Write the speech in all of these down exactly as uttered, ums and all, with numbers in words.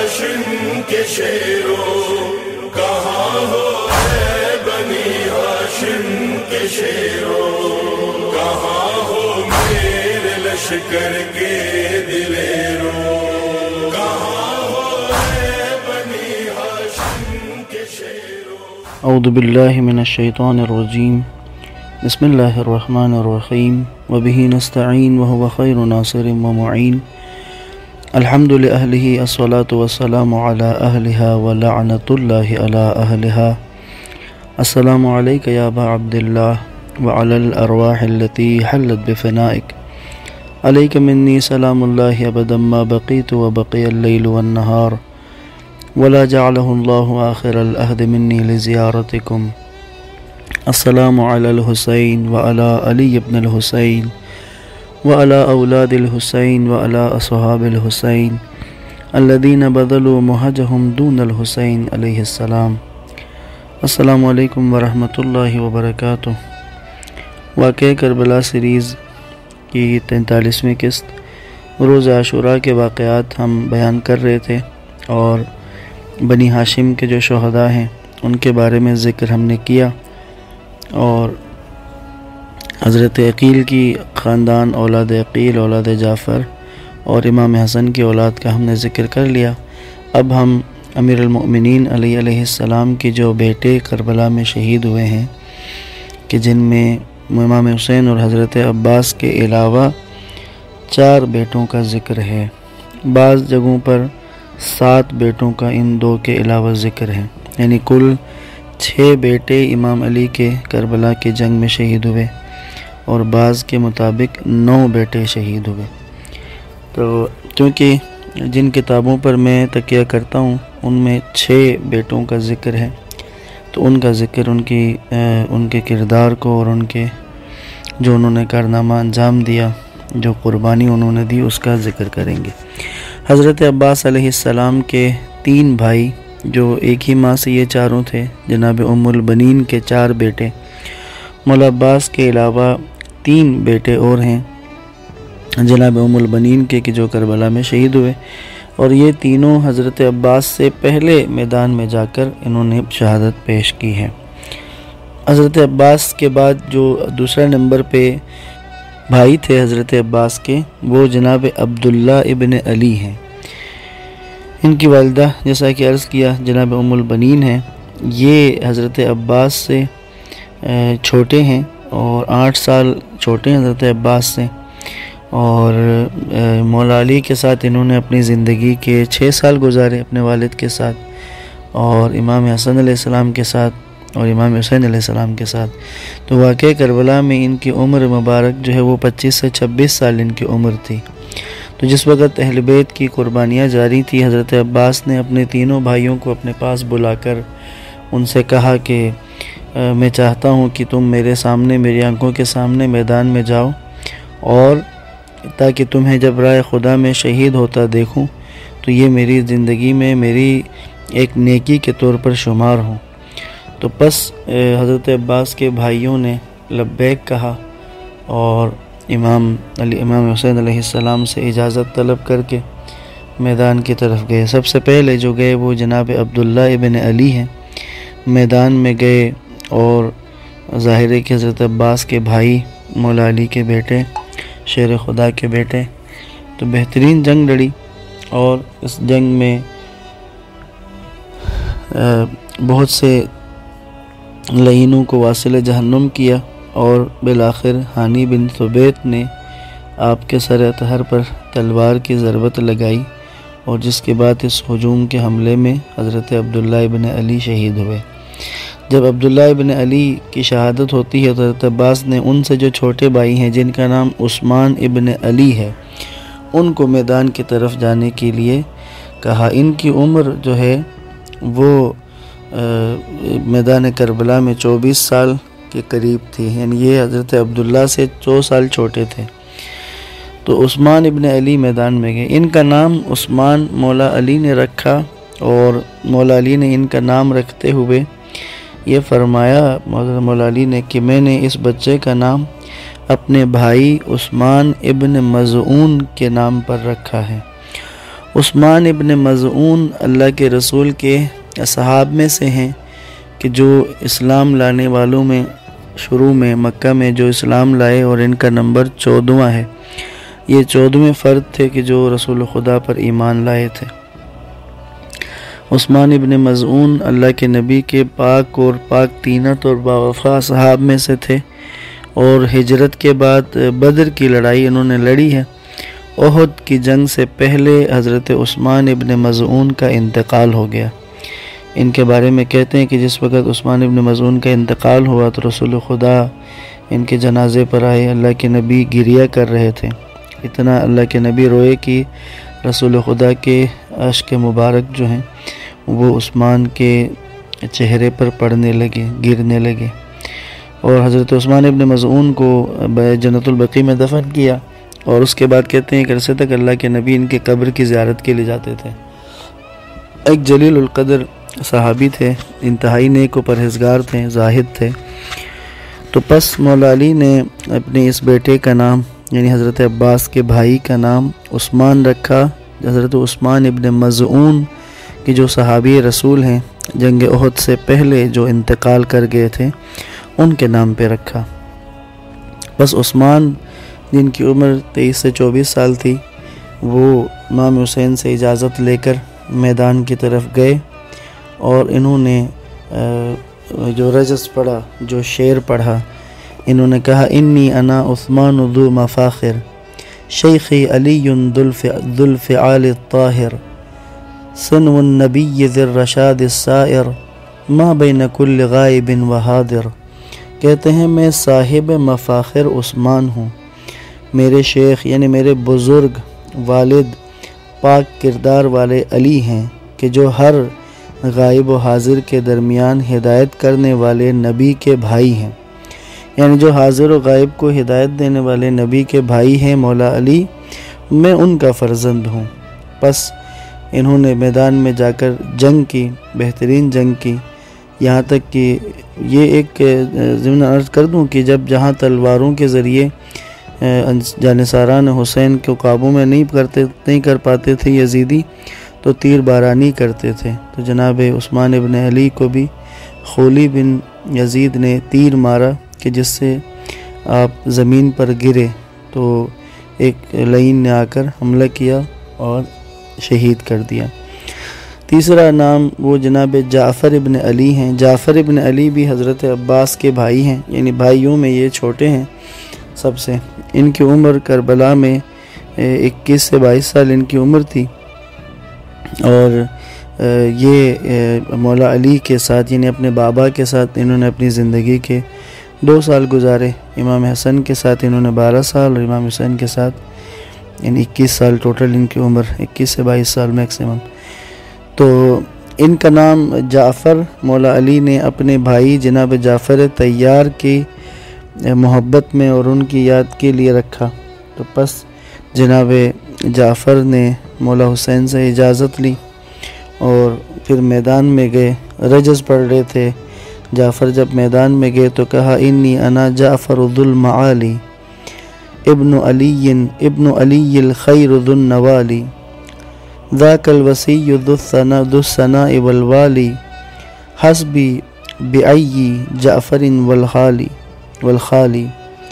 ہاشم کے شیرو کہاں ہو اے بنی ہاشم کے شیرو کہاں ہو میرے لشکر کے دلیرو کہاں ہو اے بنی ہاشم کے شیرو۔ اعوذ باللہ من الشیطان الرجیم، بسم اللہ الرحمن الرحیم، وبہ نستعین وہو خیر ناصر ومعین، الحمد لأہلہ الصلاة والسلام علی اہلہا ولعنۃ اللہ علی اہلہا۔ السلام علیک یا ابا عبداللہ وعلی الارواح التي حلت بفنائک، علیک منی سلام اللہ ابدا ما بقیت وبقی اللیل والنہار، ولا جعلہ اللہ آخر العہد منی لزیارتکم۔ السلام علی الحسین وعلی علی ابن الحسین وعلی اولاد الحسین وعلی اصحاب الحسین الذین بذلوا مہجہم دون الحسین علیہ السلام۔ السلام علیکم ورحمۃ اللہ وبرکاتہ۔ واقعہ کربلا سیریز کی تینتالیسویں قسط روز عاشوراء کے واقعات ہم بیان کر رہے تھے، اور بنی ہاشم کے جو شہداء ہیں ان کے بارے میں ذکر ہم نے کیا، اور حضرت عقیل کی خاندان، اولاد عقیل، اولاد جعفر اور امام حسن کی اولاد کا ہم نے ذکر کر لیا۔ اب ہم امیر المؤمنین علی علیہ السلام کے جو بیٹے کربلا میں شہید ہوئے ہیں، کہ جن میں امام حسین اور حضرت عباس کے علاوہ چار بیٹوں کا ذکر ہے، بعض جگہوں پر سات بیٹوں کا ان دو کے علاوہ ذکر ہے، یعنی کل چھ بیٹے امام علی کے کربلا کی جنگ میں شہید ہوئے، اور بعض کے مطابق نو بیٹے شہید ہوئے۔ تو چونکہ جن کتابوں پر میں تکیہ کرتا ہوں ان میں چھ بیٹوں کا ذکر ہے، تو ان کا ذکر ان کی ان کے کردار کو اور ان کے جو انہوں نے کارنامہ انجام دیا، جو قربانی انہوں نے دی، اس کا ذکر کریں گے۔ حضرت عباس علیہ السلام کے تین بھائی جو ایک ہی ماں سے یہ چاروں تھے، جناب ام البنین کے چار بیٹے، مولا عباس کے علاوہ تین بیٹے اور ہیں جناب ام البنین کے کہ جو کربلا میں شہید ہوئے، اور یہ تینوں حضرت عباس سے پہلے میدان میں جا کر انہوں نے شہادت پیش کی ہے۔ حضرت عباس کے بعد جو دوسرے نمبر پہ بھائی تھے حضرت عباس کے، وہ جناب عبداللہ ابن علی ہیں۔ ان کی والدہ جیسا کہ عرض کیا جناب ام البنین ہیں، یہ حضرت عباس سے چھوٹے ہیں اور آٹھ سال چھوٹے ہیں حضرت عباس سے، اور مولا علی کے ساتھ انہوں نے اپنی زندگی کے چھ سال گزارے اپنے والد کے ساتھ، اور امام حسن علیہ السلام کے ساتھ اور امام حسین علیہ السلام کے ساتھ۔ تو واقع کربلا میں ان کی عمر مبارک جو ہے وہ پچیس سے چھبیس سال ان کی عمر تھی۔ تو جس وقت اہل بیت کی قربانیاں جاری تھی، حضرت عباس نے اپنے تینوں بھائیوں کو اپنے پاس بلا کر ان سے کہا کہ میں چاہتا ہوں کہ تم میرے سامنے، میری آنکھوں کے سامنے میدان میں جاؤ، اور تاکہ تمہیں جب رائے خدا میں شہید ہوتا دیکھوں تو یہ میری زندگی میں میری ایک نیکی کے طور پر شمار ہوں۔ تو پس حضرت عباس کے بھائیوں نے لبیک کہا، اور امام علی امام حسین علیہ السلام سے اجازت طلب کر کے میدان کی طرف گئے۔ سب سے پہلے جو گئے وہ جناب عبداللہ ابن علی ہیں، میدان میں گئے، اور ظاہر ہے کہ حضرت عباس کے بھائی، مولا علی کے بیٹے، شیر خدا کے بیٹے، تو بہترین جنگ لڑی، اور اس جنگ میں بہت سے لعینوں کو واصل جہنم کیا، اور بالآخر حانی بن ثبیت نے آپ کے سر اطہر پر تلوار کی ضربت لگائی، اور جس کے بعد اس ہجوم کے حملے میں حضرت عبداللہ ابن علی شہید ہوئے۔ جب عبداللہ ابن علی کی شہادت ہوتی ہے تو حضرت عباس نے ان سے جو چھوٹے بھائی ہیں جن کا نام عثمان ابن علی ہے، ان کو میدان کی طرف جانے کے لیے کہا۔ ان کی عمر جو ہے وہ میدان کربلا میں چوبیس سال کے قریب تھی، یعنی یہ حضرت عبداللہ سے دو سال چھوٹے تھے۔ تو عثمان ابن علی میدان میں گئے۔ ان کا نام عثمان مولا علی نے رکھا، اور مولا علی نے ان کا نام رکھتے ہوئے یہ فرمایا مولا علی نے کہ میں نے اس بچے کا نام اپنے بھائی عثمان ابن مظعون کے نام پر رکھا ہے، عثمان ابن مظعون اللہ کے رسول کے اصحاب میں سے ہیں کہ جو اسلام لانے والوں میں شروع میں مکہ میں جو اسلام لائے، اور ان کا نمبر چودواں ہے۔ یہ چودھویں فرد تھے کہ جو رسول خدا پر ایمان لائے تھے۔ عثمان ابن مظعون اللہ کے نبی کے پاک اور پاک طینت اور باوفا صحاب میں سے تھے، اور ہجرت کے بعد بدر کی لڑائی انہوں نے لڑی ہے۔ احد کی جنگ سے پہلے حضرت عثمان ابن مظعون کا انتقال ہو گیا۔ ان کے بارے میں کہتے ہیں کہ جس وقت عثمان ابن مظعون کا انتقال ہوا تو رسول خدا ان کے جنازے پر آئے، اللہ کے نبی گریہ کر رہے تھے، اتنا اللہ کے نبی روئے کہ رسول خدا کے اشک مبارک جو ہیں وہ عثمان کے چہرے پر پڑنے لگے، گرنے لگے، اور حضرت عثمان ابن مظعون کو جنت البقیع میں دفن کیا۔ اور اس کے بعد کہتے ہیں کہ عرصے تک اللہ کے نبی ان کے قبر کی زیارت کے لیے جاتے تھے۔ ایک جلیل القدر صحابی تھے، انتہائی نیک و پرہیزگار تھے، زاہد تھے۔ تو پس مولا علی نے اپنے اس بیٹے کا نام یعنی حضرت عباس کے بھائی کا نام عثمان رکھا۔ حضرت عثمان ابن مظعون کہ جو صحابی رسول ہیں، جنگ احد سے پہلے جو انتقال کر گئے تھے، ان کے نام پہ رکھا۔ بس عثمان جن کی عمر تیئیس سے چوبیس سال تھی، وہ امام حسین سے اجازت لے کر میدان کی طرف گئے، اور انہوں نے جو رجز پڑھا، جو شعر پڑھا، انہوں نے کہا انی انا عثمان ذو مفاخر شیخی علی ذو الفعال الطاہر سنو النبی ذی الرشاد السائر ما بین کل غائب و حاضر۔ کہتے ہیں میں صاحب مفاخر عثمان ہوں، میرے شیخ یعنی میرے بزرگ والد پاک کردار والے علی ہیں کہ جو ہر غائب و حاضر کے درمیان ہدایت کرنے والے نبی کے بھائی ہیں، یعنی جو حاضر و غائب کو ہدایت دینے والے نبی کے بھائی ہیں مولا علی، میں ان کا فرزند ہوں۔ پس انہوں نے میدان میں جا کر جنگ کی، بہترین جنگ کی، یہاں تک کہ یہ ایک ضمن عرض کر دوں کہ جب جہاں تلواروں کے ذریعے جانثاران حسین کو قابو میں نہیں کرتے نہیں کر پاتے تھے یزیدی، تو تیر بارانی کرتے تھے۔ تو جناب عثمان ابن علی کو بھی خولی بن یزید نے تیر مارا کہ جس سے آپ زمین پر گرے، تو ایک لعین نے آ کر حملہ کیا اور شہید کر دیا۔ تیسرا نام وہ جناب جعفر ابن علی ہیں۔ جعفر ابن علی بھی حضرت عباس کے بھائی ہیں، یعنی بھائیوں میں یہ چھوٹے ہیں سب سے۔ ان کی عمر کربلا میں اکیس سے بائیس سال ان کی عمر تھی، اور یہ مولا علی کے ساتھ یعنی اپنے بابا کے ساتھ انہوں نے اپنی زندگی کے دو سال گزارے۔ امام حسن کے ساتھ انہوں نے بارہ سال اور امام حسین کے ساتھ یعنی اکیس سال ٹوٹل ان کی عمر، اکیس سے بائیس سال میکسیمم۔ تو ان کا نام جعفر مولا علی نے اپنے بھائی جناب جعفر طیار کی محبت میں اور ان کی یاد کے لیے رکھا۔ تو پس جناب جعفر نے مولا حسین سے اجازت لی اور پھر میدان میں گئے، رجز پڑھ رہے تھے۔ جعفر جب میدان میں گئے تو کہا انی انا جعفر ذو المعالی ابن علی ابن علی الخیر ذو النوالی ذاک الوصی ذو الثناء والوالی حسبی بعی جعفر والخالی والخالی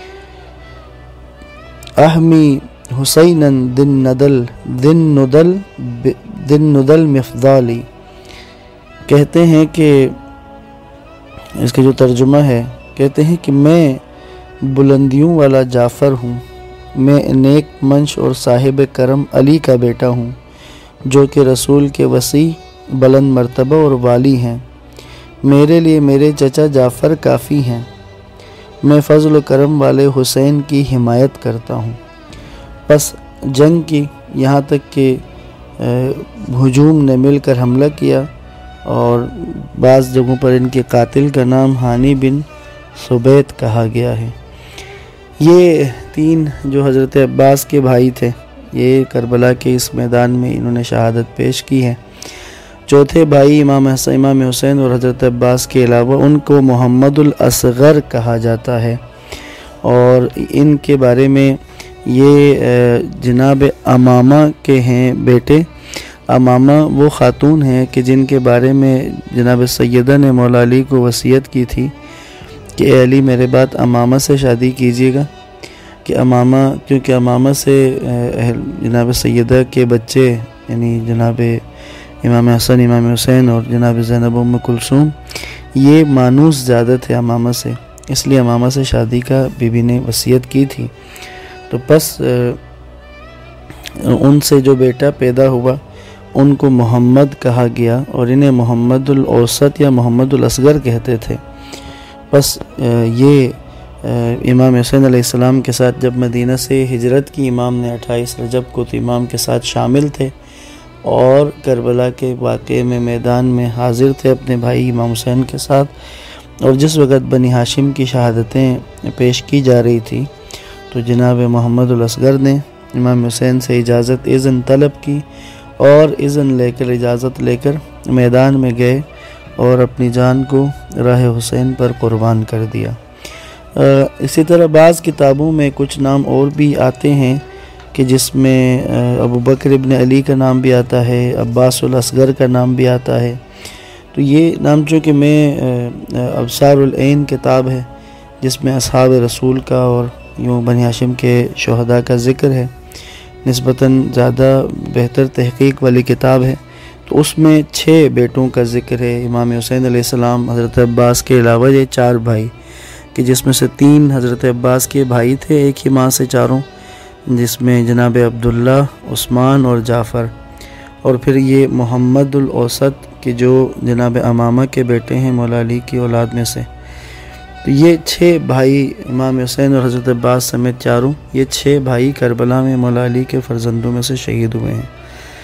احمی حسینا دن ندل دن ندل دن ندل مفضالی۔ کہتے ہیں کہ اس کا جو ترجمہ ہے، کہتے ہیں کہ میں بلندیوں والا جعفر ہوں، میں نیک منش اور صاحب کرم علی کا بیٹا ہوں، جو کہ رسول کے وصی بلند مرتبہ اور والی ہیں۔ میرے لیے میرے چچا جعفر کافی ہیں، میں فضل و کرم والے حسین کی حمایت کرتا ہوں۔ پس جنگ کی، یہاں تک کہ ہجوم نے مل کر حملہ کیا، اور بعض جگہوں پر ان کے قاتل کا نام ہانی بن سبیت کہا گیا ہے۔ یہ تین جو حضرت عباس کے بھائی تھے، یہ کربلا کے اس میدان میں انہوں نے شہادت پیش کی ہے۔ چوتھے بھائی امام حسین امام حسین اور حضرت عباس کے علاوہ ان کو محمد الاصغر کہا جاتا ہے، اور ان کے بارے میں یہ جناب امامہ کے ہیں بیٹے، امامہ وہ خاتون ہیں کہ جن کے بارے میں جناب سیدہ نے مولا علی کو وصیت کی تھی کہ اے علی میرے بعد امامہ سے شادی کیجیے گا، کہ امامہ کیونکہ امامہ سے جناب سیدہ کے بچے یعنی جناب امام حسن، امام حسین اور جناب زینب ام کلثوم یہ مانوس زیادہ تھے امامہ سے، اس لیے امامہ سے شادی کا بی بی نے وصیت کی تھی۔ تو پس ان سے جو بیٹا پیدا ہوا ان کو محمد کہا گیا اور انہیں محمد الاوسط یا محمد الاصغر کہتے تھے۔ بس یہ امام حسین علیہ السلام کے ساتھ جب مدینہ سے ہجرت کی امام نے اٹھائیس رجب کو تو امام کے ساتھ شامل تھے اور کربلا کے واقعے میں میدان میں حاضر تھے اپنے بھائی امام حسین کے ساتھ، اور جس وقت بنی ہاشم کی شہادتیں پیش کی جا رہی تھی تو جناب محمد الاصغر نے امام حسین سے اجازت اذن طلب کی اور اذن لے کر اجازت لے کر میدان میں گئے اور اپنی جان کو راہ حسین پر قربان کر دیا۔ اسی طرح بعض کتابوں میں کچھ نام اور بھی آتے ہیں کہ جس میں ابو بکر ابن علی کا نام بھی آتا ہے، عباس الاصغر کا نام بھی آتا ہے۔ تو یہ نام چونکہ میں ابصار العین کتاب ہے جس میں اصحاب رسول کا اور یوں بنی ہاشم کے شہداء کا ذکر ہے، نسبتاً زیادہ بہتر تحقیق والی کتاب ہے، تو اس میں چھ بیٹوں کا ذکر ہے، امام حسین علیہ السلام، حضرت عباس کے علاوہ یہ چار بھائی، کہ جس میں سے تین حضرت عباس کے بھائی تھے ایک ہی ماں سے چاروں، جس میں جناب عبداللہ، عثمان اور جعفر، اور پھر یہ محمد الاوسط کہ جو جناب امامہ کے بیٹے ہیں مولا علی کی اولاد میں سے۔ تو یہ چھ بھائی امام حسین اور حضرت عباس سمیت چاروں، یہ چھ بھائی کربلا میں مولا علی کے فرزندوں میں سے شہید ہوئے ہیں۔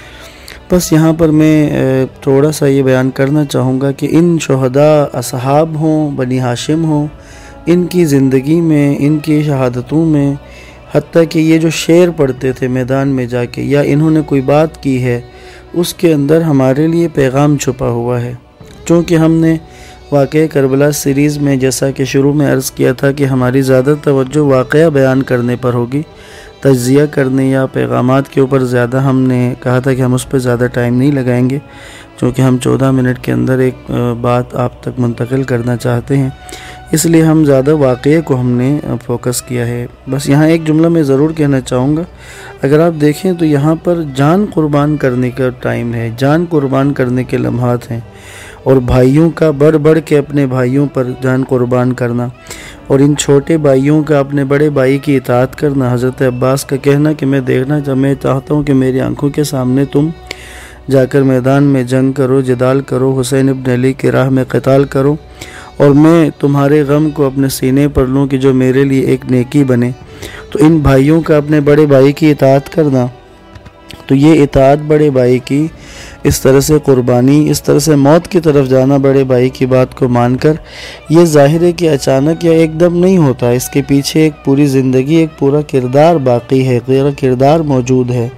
بس یہاں پر میں تھوڑا سا یہ بیان کرنا چاہوں گا کہ ان شہداء اصحاب ہوں، بنی ہاشم ہوں، ان کی زندگی میں، ان کی شہادتوں میں، حتیٰ کہ یہ جو شعر پڑھتے تھے میدان میں جا کے یا انہوں نے کوئی بات کی ہے، اس کے اندر ہمارے لیے پیغام چھپا ہوا ہے۔ چونکہ ہم نے واقعہ کربلا سیریز میں جیسا کہ شروع میں عرض کیا تھا کہ ہماری زیادہ توجہ واقعہ بیان کرنے پر ہوگی، تجزیہ کرنے یا پیغامات کے اوپر زیادہ ہم نے کہا تھا کہ ہم اس پہ زیادہ ٹائم نہیں لگائیں گے، چونکہ ہم چودہ منٹ کے اندر ایک بات آپ تک منتقل کرنا چاہتے ہیں، اس لیے ہم زیادہ واقعے کو ہم نے فوکس کیا ہے۔ بس یہاں ایک جملہ میں ضرور کہنا چاہوں گا، اگر آپ دیکھیں تو یہاں پر جان قربان کرنے کا ٹائم ہے، جان قربان کرنے کے لمحات ہیں، اور بھائیوں کا بڑھ بڑھ کے اپنے بھائیوں پر جان قربان کرنا، اور ان چھوٹے بھائیوں کا اپنے بڑے بھائی کی اطاعت کرنا۔ حضرت عباس کا کہنا کہ میں دیکھنا جب میں چاہتا ہوں کہ میری آنکھوں کے سامنے تم جا کر میدان میں جنگ کرو، جدال کرو، حسین ابن علی کی راہ میں قتال کرو، اور میں تمہارے غم کو اپنے سینے پر لوں کہ جو میرے لیے ایک نیکی بنے۔ تو ان بھائیوں کا اپنے بڑے بھائی کی اطاعت کرنا، تو یہ اطاعت بڑے بھائی کی، اس طرح سے قربانی، اس طرح سے موت کی طرف جانا بڑے بھائی کی بات کو مان کر، یہ ظاہر ہے کہ اچانک یا ایک دم نہیں ہوتا، اس کے پیچھے ایک پوری زندگی، ایک پورا کردار باقی ہے، پورا کردار موجود ہے۔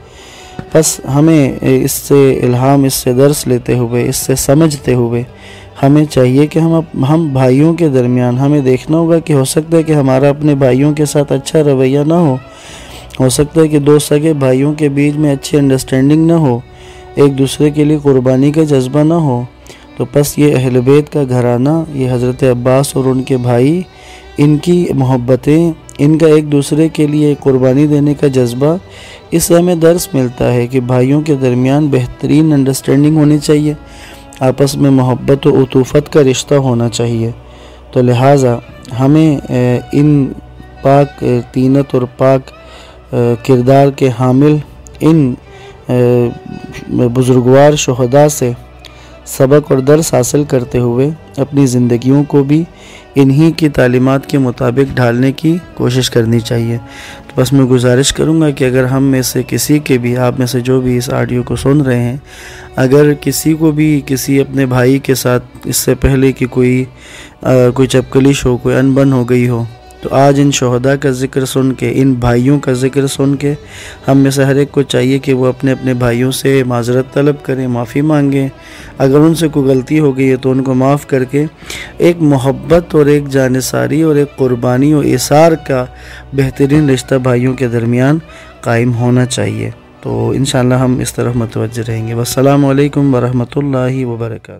بس ہمیں اس سے الہام، اس سے درس لیتے ہوئے، اس سے سمجھتے ہوئے ہمیں چاہیے کہ ہم ہم بھائیوں کے درمیان ہمیں دیکھنا ہوگا کہ ہو سکتا ہے کہ ہمارا اپنے بھائیوں کے ساتھ اچھا رویہ نہ ہو، ہو سکتا ہے کہ دو سگے بھائیوں کے بیچ میں اچھی انڈرسٹینڈنگ نہ ہو، ایک دوسرے کے لیے قربانی کا جذبہ نہ ہو، تو پس یہ اہل بیت کا گھرانہ، یہ حضرت عباس اور ان کے بھائی، ان کی محبتیں، ان کا ایک دوسرے کے لیے قربانی دینے کا جذبہ، اس سے ہمیں درس ملتا ہے کہ بھائیوں کے درمیان بہترین انڈرسٹینڈنگ ہونی چاہیے، آپس میں محبت و عطوفت کا رشتہ ہونا چاہیے۔ تو لہٰذا ہمیں ان پاک طینت اور پاک کردار کے حامل ان بزرگوار شہداء سے سبق اور درس حاصل کرتے ہوئے اپنی زندگیوں کو بھی انہی کی تعلیمات کے مطابق ڈھالنے کی کوشش کرنی چاہیے۔ تو بس میں گزارش کروں گا کہ اگر ہم میں سے کسی کے بھی، آپ میں سے جو بھی اس آڈیو کو سن رہے ہیں، اگر کسی کو بھی کسی اپنے بھائی کے ساتھ اس سے پہلے کہ کوئی کوئی چپکلش ہو، کوئی انبن ہو گئی ہو، تو آج ان شہداء کا ذکر سن کے، ان بھائیوں کا ذکر سن کے ہم میں سے ہر ایک کو چاہیے کہ وہ اپنے اپنے بھائیوں سے معذرت طلب کریں، معافی مانگیں، اگر ان سے کوئی غلطی ہو گئی ہے تو ان کو معاف کر کے ایک محبت اور ایک جانثاری اور ایک قربانی و ایثار کا بہترین رشتہ بھائیوں کے درمیان قائم ہونا چاہیے۔ تو انشاءاللہ ہم اس طرف متوجہ رہیں گے۔ والسلام علیکم ورحمۃ اللہ وبرکاتہ۔